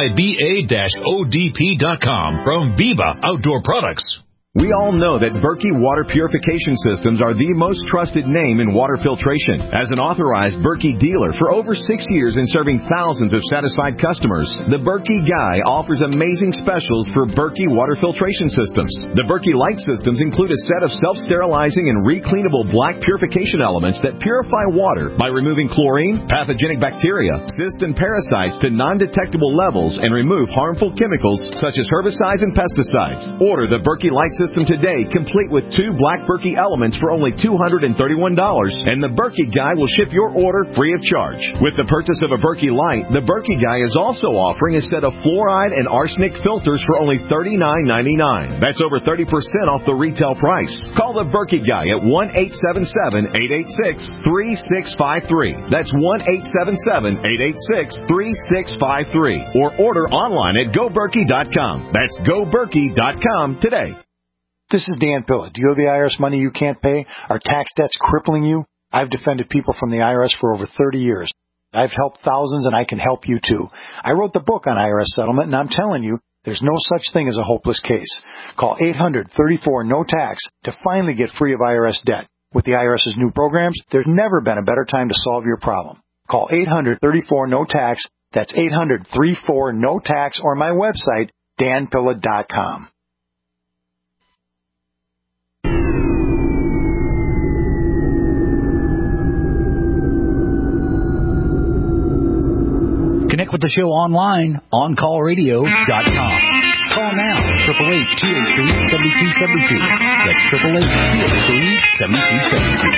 viba dash o d p dot com from Viva Outdoor Products. We all know that Berkey Water Purification Systems are the most trusted name in water filtration. As an authorized Berkey dealer for over six years and serving thousands of satisfied customers, the Berkey Guy offers amazing specials for Berkey Water Filtration Systems. The Berkey Light Systems include a set of self-sterilizing and recleanable black purification elements that purify water by removing chlorine, pathogenic bacteria, cysts, and parasites to non-detectable levels and remove harmful chemicals such as herbicides and pesticides. Order the Berkey Light Systems system today, complete with two Black Berkey elements for only two hundred thirty-one dollars, and the Berkey Guy will ship your order free of charge. With the purchase of a Berkey Light, the Berkey Guy is also offering a set of fluoride and arsenic filters for only thirty-nine ninety-nine. That's over thirty percent off the retail price. Call the Berkey Guy at one eight seven seven, eight eight six, three six five three. That's one eight seven seven, eight eight six, three six five three. Or order online at go berkey dot com. That's go berkey dot com today. This is Dan Pilla. Do you have the I R S money you can't pay? Are tax debts crippling you? I've defended people from the I R S for over thirty years. I've helped thousands, and I can help you too. I wrote the book on I R S settlement, and I'm telling you, there's no such thing as a hopeless case. Call eight hundred, thirty-four, no tax to finally get free of I R S debt. With the IRS's new programs, there's never been a better time to solve your problem. Call eight hundred, thirty-four, no tax. That's eight hundred, thirty-four, no tax, or my website, dan pilla dot com. Connect with the show online, on call radio dot com. Call now, eight eight eight, two eight three, seven two seven two. That's eight eight eight, two eight three, seven two seven two.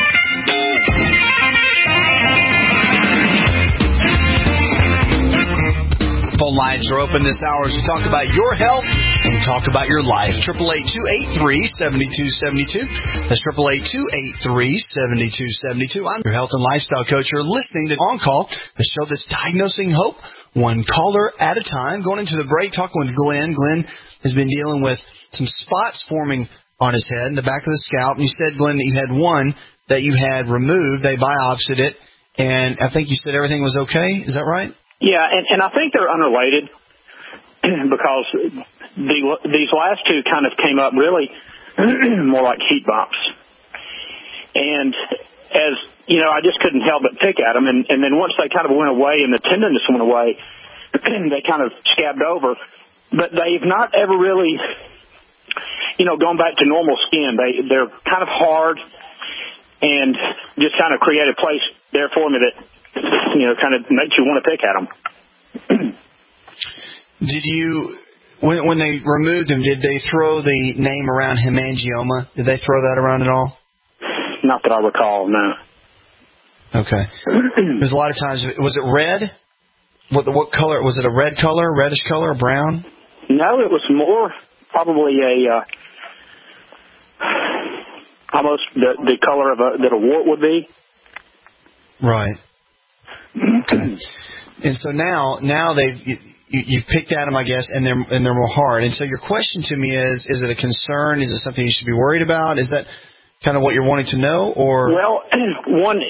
Phone lines are open this hour as we talk about your health and talk about your life. eight eight eight, two eight three, seven two seven two. That's eight eight eight, two eight three, seven two seven two. I'm your health and lifestyle coach. You're listening to On Call, the show that's diagnosing hope one caller at a time. Going into the break, talking with Glenn. Glenn has been dealing with some spots forming on his head in the back of the scalp. And you said, Glenn, that you had one that you had removed. They biopsied it, and I think you said everything was okay. Is that right? Yeah, and, and I think they're unrelated because the, these last two kind of came up really more like heat bumps. And as, you know, I just couldn't help but pick at them. And, and then once they kind of went away and the tenderness went away, they kind of scabbed over. But they've not ever really, you know, gone back to normal skin. They, they're kind of hard and just kind of create a place there for me that, you know, kind of makes you want to pick at them. Did you, when, when they removed them, did they throw the name around hemangioma? Did they throw that around at all? Not that I recall, no. Okay. There's a lot of times, was it red? What what color? Was it a red color, reddish color, or brown? No, it was more probably a, uh, almost the, the color of a, that a wart would be. Right. Okay. And so now, now they've you, you've picked at them, I guess, and they're and they're more hard. And so your question to me is: is it a concern? Is it something you should be worried about? Is that kind of what you're wanting to know, or? Well, one,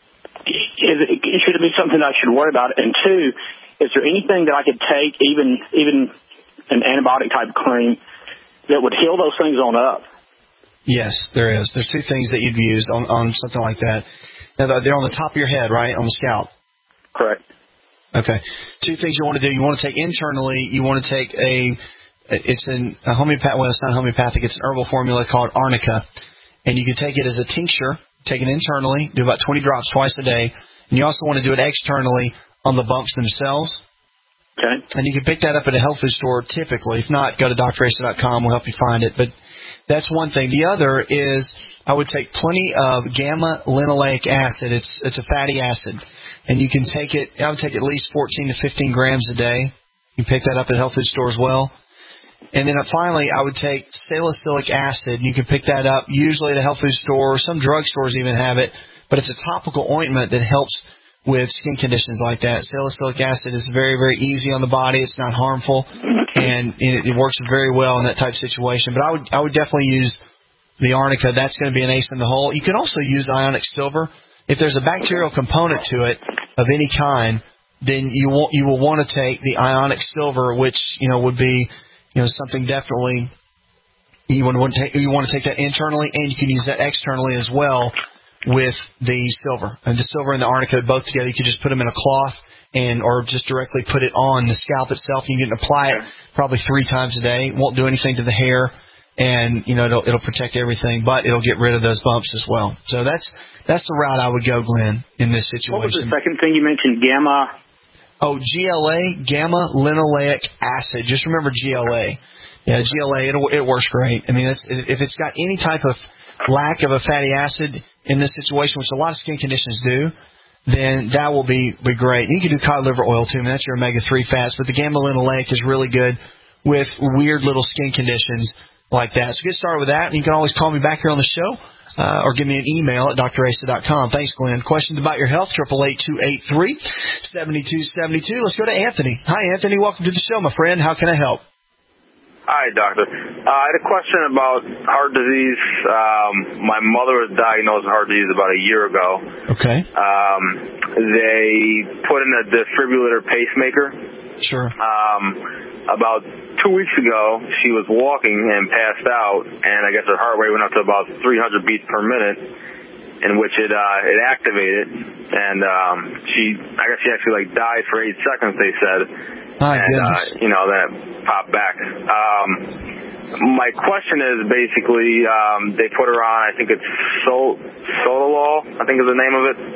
is it, should it be something I should worry about? And two, is there anything that I could take, even even an antibiotic type cream, that would heal those things on up? Yes, there is. There's two things that you'd use on on something like that. Now they're on the top of your head, right, on the scalp. Correct. Okay. Two things you want to do. You want to take internally, you want to take a, it's an, a homeopathic, well, it's not homeopathic, it's an herbal formula called Arnica. And you can take it as a tincture, take it internally, do about twenty drops twice a day. And you also want to do it externally on the bumps themselves. Okay. And you can pick that up at a health food store typically. If not, go to dr racer dot com. We'll help you find it. But that's one thing. The other is I would take plenty of gamma linoleic acid. It's it's a fatty acid. And you can take it, I would take at least fourteen to fifteen grams a day. You can pick that up at a health food store as well. And then finally, I would take salicylic acid. You can pick that up usually at a health food store. Some drugstores even have it. But it's a topical ointment that helps with skin conditions like that. Salicylic acid is very, very easy on the body. It's not harmful. And it, it works very well in that type of situation. But I would I would definitely use the Arnica. That's going to be an ace in the hole. You can also use ionic silver. If there's a bacterial component to it of any kind, then you will, you will want to take the ionic silver, which, you know, would be, you know, something definitely you want to take, you want to take that internally, and you can use that externally as well with the silver. And the silver and the Arnica both together, you can just put them in a cloth and or just directly put it on the scalp itself. You can apply it probably three times a day. It won't do anything to the hair. And, you know, it'll, it'll protect everything, but it'll get rid of those bumps as well. So that's that's the route I would go, Glenn, in this situation. What was the second thing you mentioned? Gamma? Oh, G L A, gamma linoleic acid. Just remember G L A. Yeah, G L A, it it works great. I mean, it's, if it's got any type of lack of a fatty acid in this situation, which a lot of skin conditions do, then that will be, be great. You can do cod liver oil, too. I mean, that's your omega three fats. But the gamma-linolenic is really good with weird little skin conditions like that. So get started with that. And you can always call me back here on the show uh, or give me an email at d r asa dot com. Thanks, Glenn. Questions about your health, eight eight eight, two eight three, seven two seven two. Let's go to Anthony. Hi, Anthony. Welcome to the show, my friend. How can I help? Hi, doctor. Uh, I had a question about heart disease. Um, my mother was diagnosed with heart disease about a year ago. Okay. Um, they put in a defibrillator pacemaker. Sure. Um, about two weeks ago, she was walking and passed out, and I guess her heart rate went up to about three hundred beats per minute, in which it uh, it activated, and um, she, I guess she actually like died for eight seconds. They said. My and, goodness. uh, you know, that popped back. Um, my question is basically, um, they put her on, I think it's Sol- Sotalol, I think is the name of it.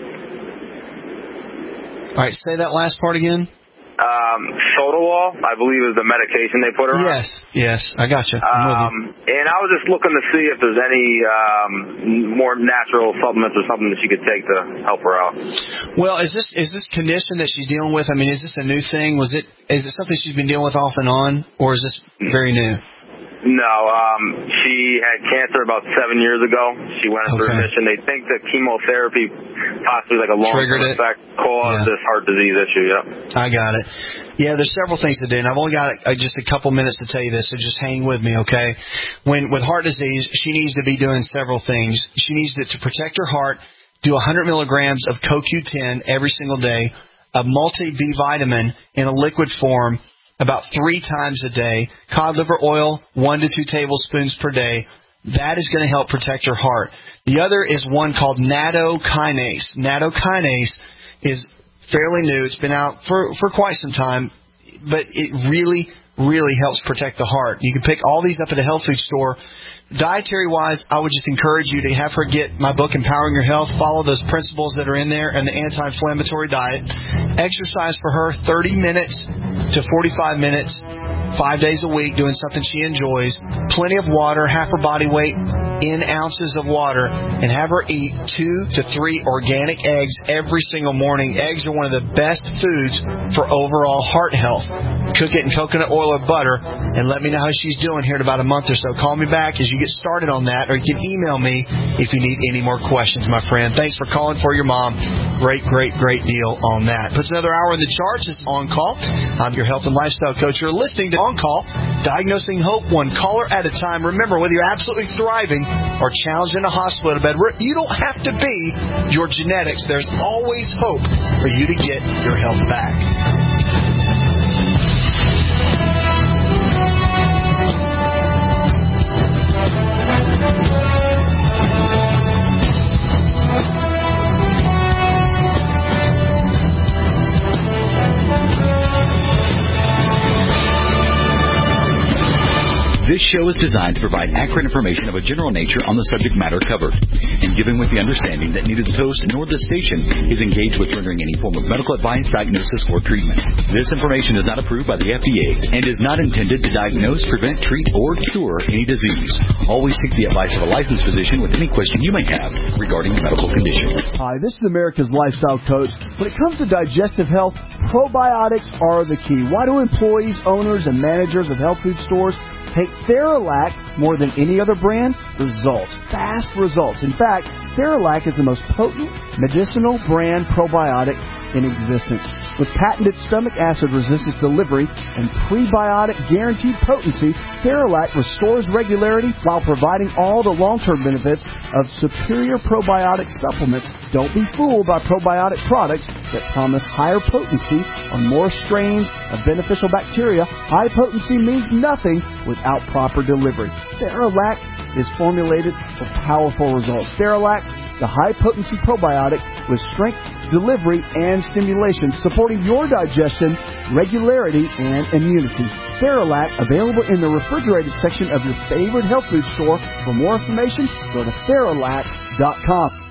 All right, say that last part again. Um, Sotalol, I believe, is the medication they put her yes, on. Yes, yes, I got you. Um, and I was just looking to see if there's any um, more natural supplements or something that she could take to help her out. Well, is this is this condition that she's dealing with? I mean, is this a new thing? Was it is it something she's been dealing with off and on, or is this very new? No, um, she had cancer about seven years ago. She went into Okay. remission. They think that chemotherapy, possibly like a long-term effect, caused Yeah. this heart disease issue. Yep. I got it. Yeah, there's several things to do, and I've only got uh, just a couple minutes to tell you this, so just hang with me, okay? When with heart disease, she needs to be doing several things. She needs to, to protect her heart, do one hundred milligrams of C O Q ten every single day, a multi-B vitamin in a liquid form about three times a day, cod liver oil, one to two tablespoons per day. That is going to help protect your heart. The other is one called nattokinase. Nattokinase is fairly new. It's been out for, for quite some time, but it really, really helps protect the heart. You can pick all these up at a health food store. Dietary-wise, I would just encourage you to have her get my book, Empowering Your Health, follow those principles that are in there, and the anti-inflammatory diet. Exercise for her, thirty minutes to forty-five minutes, five days a week, doing something she enjoys. Plenty of water, half her body weight in ounces of water, and have her eat two to three organic eggs every single morning. Eggs are one of the best foods for overall heart health. Cook it in coconut oil or butter, and let me know how she's doing here in about a month or so. Call me back as you get started on that, or you can email me if you need any more questions, my friend. Thanks for calling for your mom. Great, great, great deal on that. Puts another hour in the charts. This is On Call. I'm your health and lifestyle coach. You're listening to On Call, diagnosing hope one caller at a time. Remember, whether you're absolutely thriving or challenged in a hospital bed, you don't have to be your genetics. There's always hope for you to get your health back. This show is designed to provide accurate information of a general nature on the subject matter covered, and given with the understanding that neither the host nor the station is engaged with rendering any form of medical advice, diagnosis, or treatment. This information is not approved by the F D A and is not intended to diagnose, prevent, treat, or cure any disease. Always seek the advice of a licensed physician with any question you may have regarding medical conditions. Hi, this is America's Lifestyle Coach. When it comes to digestive health, probiotics are the key. Why do employees, owners, and managers of health food stores take Theralac more than any other brand? Results. Fast results. In fact, Theralac is the most potent medicinal brand probiotic in existence. With patented stomach acid resistance delivery and prebiotic guaranteed potency, Theralac restores regularity while providing all the long-term benefits of superior probiotic supplements. Don't be fooled by probiotic products that promise higher potency on more strains of beneficial bacteria. High potency means nothing without proper delivery. Theralac is formulated for powerful results. Theralac, the high-potency probiotic with strength, delivery, and stimulation, supporting your digestion, regularity, and immunity. Theralac, available in the refrigerated section of your favorite health food store. For more information, go to Theralac dot com.